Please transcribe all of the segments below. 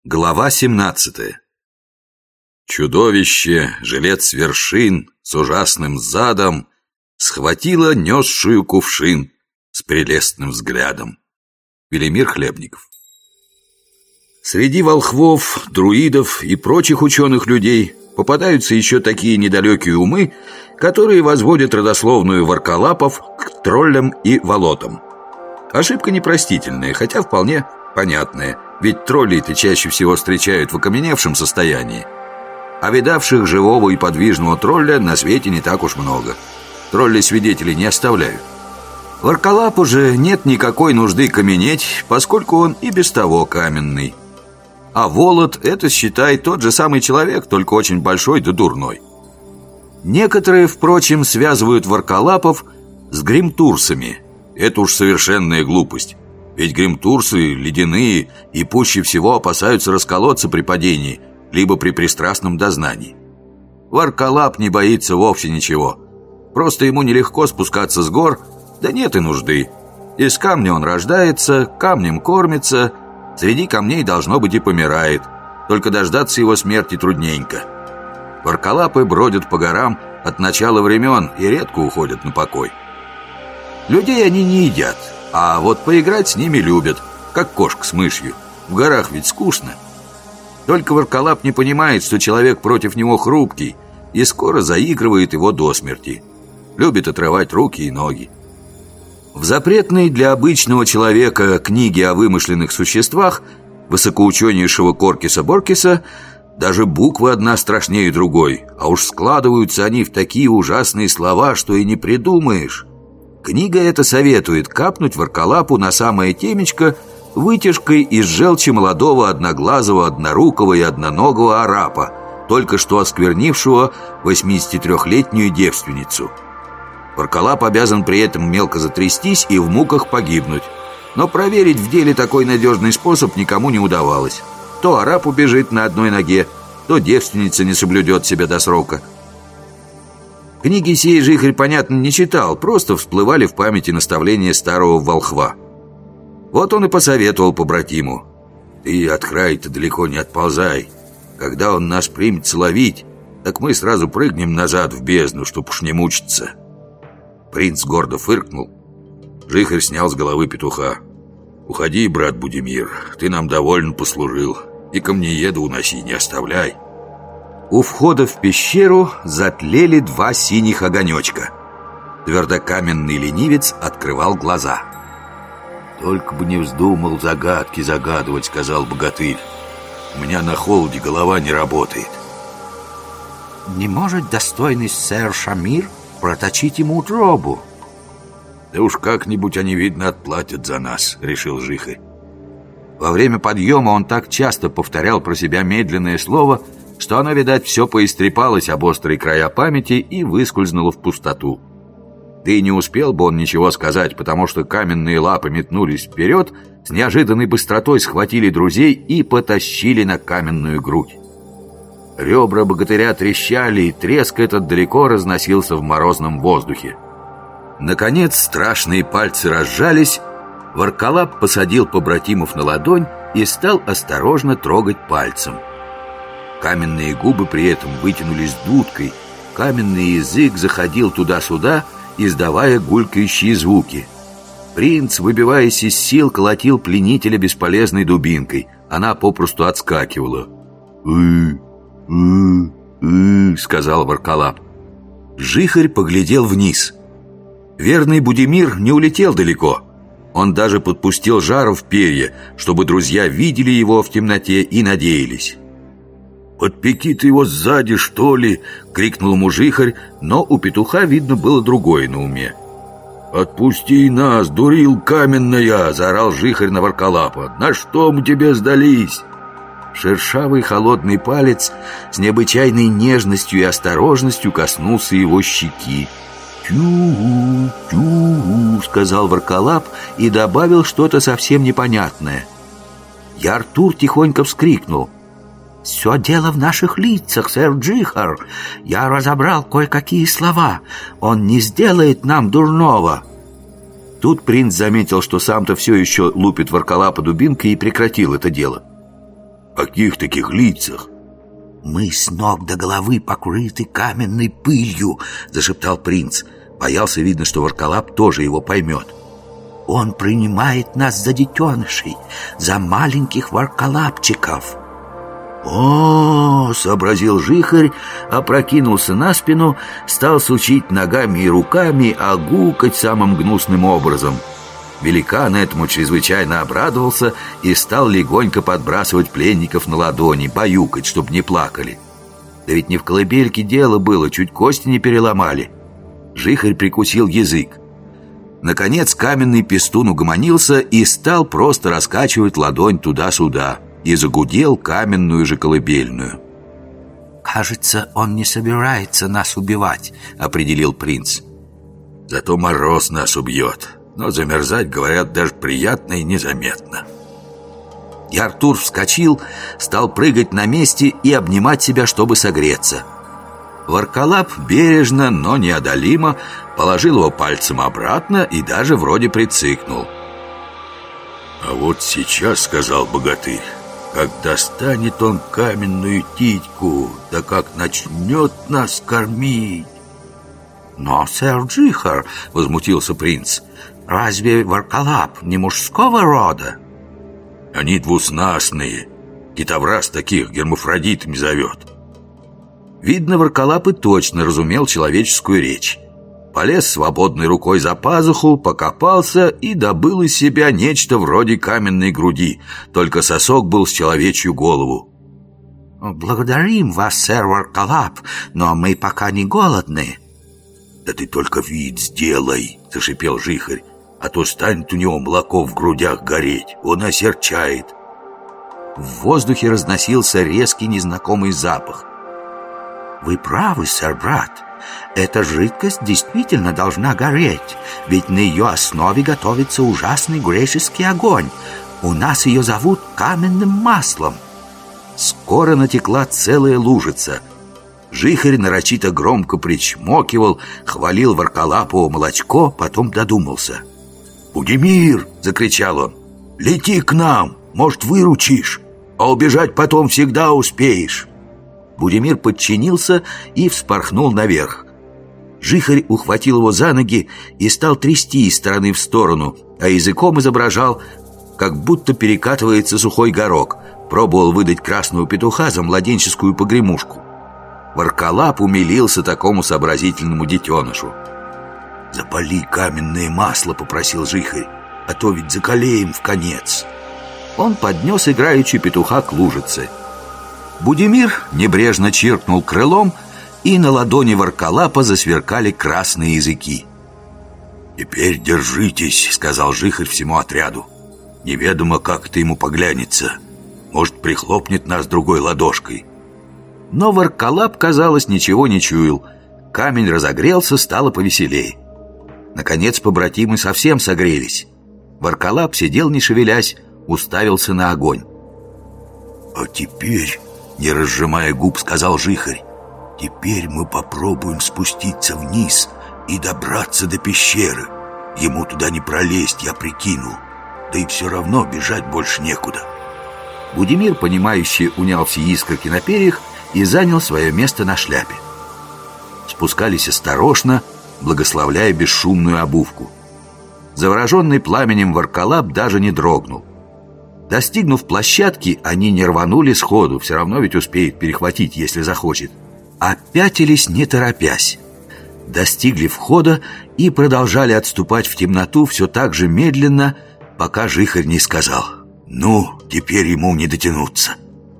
Глава 17. Чудовище, жилец вершин, с ужасным задом, схватило несшую кувшин с прелестным взглядом. Велимир Хлебников. Среди волхвов, друидов и прочих ученых людей попадаются еще такие недалекие умы, которые возводят родословную варколапов к троллям и волотам. Ошибка непростительная, хотя вполне понятная, ведь троллей-то чаще всего встречают в окаменевшем состоянии. А видавших живого и подвижного тролля на свете не так уж много. Тролли свидетелей не оставляют. Варколапу же нет никакой нужды каменеть, поскольку он и без того каменный. А волот — это, считай, тот же самый человек, только очень большой да дурной. Некоторые, впрочем, связывают варколапов с гримтурсами. Это уж совершенная глупость. Ведь гримтурсы ледяные и пуще всего опасаются расколоться при падении, либо при пристрастном дознании. Варколап не боится вовсе ничего. Просто ему нелегко спускаться с гор, да нет и нужды. Из камня он рождается, камнем кормится, среди камней, должно быть, и помирает. Только дождаться его смерти трудненько. Варколапы бродят по горам от начала времен и редко уходят на покой. Людей они не едят, а вот поиграть с ними любят, как кошка с мышью. В горах ведь скучно. Только варколап не понимает, что человек против него хрупкий, и скоро заигрывает его до смерти. Любит отрывать руки и ноги. В запретной для обычного человека книге о вымышленных существах высокоученейшего Коркиса-Боркиса даже буквы одна страшнее другой, а уж складываются они в такие ужасные слова, что и не придумаешь. Книга эта советует капнуть варколапу на самое темечко вытяжкой из желчи молодого одноглазого, однорукого и одноногого арапа, только что осквернившего 83-летнюю девственницу. Варколап обязан при этом мелко затрястись и в муках погибнуть. Но проверить в деле такой надежный способ никому не удавалось. То арап убежит на одной ноге, то девственница не соблюдет себя до срока. Книги сей Жихарь, понятно, не читал, просто всплывали в памяти наставления старого волхва. Вот он и посоветовал побратиму: «Ты от края-то далеко не отползай. Когда он нас примется ловить, так мы сразу прыгнем назад в бездну, чтоб уж не мучиться». Принц гордо фыркнул. Жихарь снял с головы петуха. «Уходи, брат Будимир, ты нам довольно послужил, и камнееда уноси, не оставляй». У входа в пещеру затлели два синих огонечка. Твердокаменный ленивец открывал глаза. «Только бы не вздумал загадки загадывать», — сказал богатырь. «У меня на холоде голова не работает». «Не может достойный сэр Шамир проточить ему утробу?» «Да уж как-нибудь они, видно, отплатят за нас», — решил Жихарь. Во время подъема он так часто повторял про себя медленное слово, что оно, видать, все поистрепалось об острые края памяти и выскользнуло в пустоту. Да и не успел бы он ничего сказать, потому что каменные лапы метнулись вперед, с неожиданной быстротой схватили друзей и потащили на каменную грудь. Ребра богатыря трещали, и треск этот далеко разносился в морозном воздухе. Наконец страшные пальцы разжались, варколап посадил побратимов на ладонь и стал осторожно трогать пальцем. Каменные губы при этом вытянулись дудкой, каменный язык заходил туда-сюда, издавая гулькающие звуки. Принц, выбиваясь из сил, колотил пленителя бесполезной дубинкой. Она попросту отскакивала. Сказал варколап. Жихарь поглядел вниз. Верный Будимир не улетел далеко. Он даже подпустил жару в перья, чтобы друзья видели его в темноте и надеялись. «Подпеки ты его сзади, что ли?» — крикнул ему Жихарь, но у петуха, видно, было другое на уме. «Отпусти нас, дурил каменная!» — заорал Жихарь на варколапа. «На что мы тебе сдались?» Шершавый холодный палец с необычайной нежностью и осторожностью коснулся его щеки. «Тю-гу, тю-гу», — сказал варколап и добавил что-то совсем непонятное. Яртур тихонько вскрикнул: «Все дело в наших лицах, сэр Джихар. Я разобрал кое-какие слова. Он не сделает нам дурного». Тут принц заметил, что сам-то все еще лупит варколапа дубинкой, и прекратил это дело. Каких таких лицах? «Мы с ног до головы покрыты каменной пылью», — зашептал принц. Боялся, видно, что Ворколап тоже его поймет. «Он принимает нас за детенышей, за маленьких ворколапчиков». «О, — сообразил Жихарь, опрокинулся на спину, стал сучить ногами и руками, а гукать самым гнусным образом». Великан этому чрезвычайно обрадовался и стал легонько подбрасывать пленников на ладони, баюкать, чтоб не плакали. Да ведь не в колыбельке дело было, чуть кости не переломали. Жихарь прикусил язык. Наконец каменный пестун угомонился и стал просто раскачивать ладонь туда-сюда, и загудел каменную же колыбельную. «Кажется, он не собирается нас убивать», — определил принц. «Зато мороз нас убьет. Но замерзать, говорят, даже приятно и незаметно». И Артур вскочил, стал прыгать на месте и обнимать себя, чтобы согреться. Ворколап бережно, но неодолимо положил его пальцем обратно и даже вроде прицикнул. «А вот сейчас, — сказал богатырь, — как достанет он каменную титьку, да как начнет нас кормить!» «Но, сэр Жихарь, — возмутился принц, — разве Ворколап не мужского рода?» «Они двуснастные. Китовраз таких гермафродитами зовет». Видно, Ворколап и точно разумел человеческую речь. Полез свободной рукой за пазуху, покопался и добыл из себя нечто вроде каменной груди, только сосок был с человечью голову. «Благодарим вас, сэр Ворколап, но мы пока не голодны». «Да ты только вид сделай, — зашипел Жихарь, — а то станет у него молоко в грудях гореть, он осерчает». В воздухе разносился резкий незнакомый запах. «Вы правы, сэр брат. Эта жидкость действительно должна гореть, ведь на ее основе готовится ужасный греческий огонь. У нас ее зовут каменным маслом». Скоро натекла целая лужица. Жихарь нарочито громко причмокивал, хвалил Ворколапово молочко, потом додумался. «Будимир! — закричал он, — лети к нам, может, выручишь, а убежать потом всегда успеешь». Будимир подчинился и вспорхнул наверх. Жихарь ухватил его за ноги и стал трясти из стороны в сторону, а языком изображал, как будто перекатывается сухой горох. Пробовал выдать красного петуха за младенческую погремушку. Ворколап умилился такому сообразительному детенышу. «Запали каменное масло, — попросил Жихарь, — а то ведь закалеем вконец». Он поднес играючи петуха к лужице. Будимир небрежно чиркнул крылом, и на ладони Ворколапа засверкали красные языки. «Теперь держитесь, — сказал Жихарь всему отряду. Неведомо, как это ему поглянется. Может, прихлопнет нас другой ладошкой». Но Ворколап, казалось, ничего не чуял. Камень разогрелся, стало повеселей. Наконец побратимы совсем согрелись. Ворколап сидел, не шевелясь, уставился на огонь. «А теперь, — не разжимая губ, сказал Жихарь, — теперь мы попробуем спуститься вниз и добраться до пещеры. Ему туда не пролезть, я прикинул. Да и все равно бежать больше некуда». Будимир, понимающе, унял все искорки на перьях и занял свое место на шляпе. Спускались осторожно, благословляя бесшумную обувку. Завороженный пламенем Ворколап даже не дрогнул. Достигнув площадки, они не рванули сходу, все равно ведь успеет перехватить, если захочет, а пятились, не торопясь. Достигли входа и продолжали отступать в темноту все так же медленно, пока Жихарь не сказал: «Ну, теперь ему не дотянуться».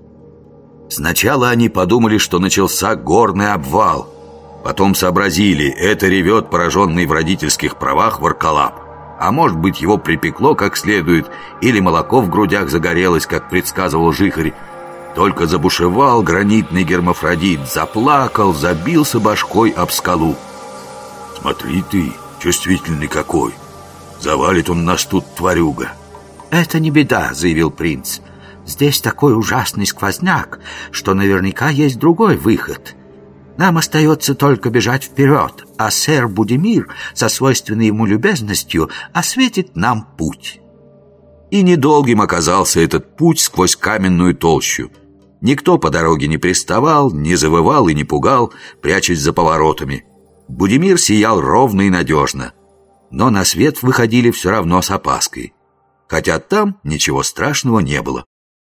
Сначала они подумали, что начался горный обвал. Потом сообразили, это ревет пораженный в родительских правах Ворколап. А может быть, его припекло как следует, или молоко в грудях загорелось, как предсказывал Жихарь. Только забушевал гранитный гермафродит, заплакал, забился башкой об скалу. «Смотри ты, чувствительный какой! Завалит он нас тут, тварюга!» «Это не беда», — заявил принц. «Здесь такой ужасный сквозняк, что наверняка есть другой выход. Нам остается только бежать вперед, а сэр Будимир со свойственной ему любезностью осветит нам путь». И недолгим оказался этот путь сквозь каменную толщу. Никто по дороге не приставал, не завывал и не пугал, прячась за поворотами. Будимир сиял ровно и надежно. Но на свет выходили все равно с опаской. Хотя там ничего страшного не было.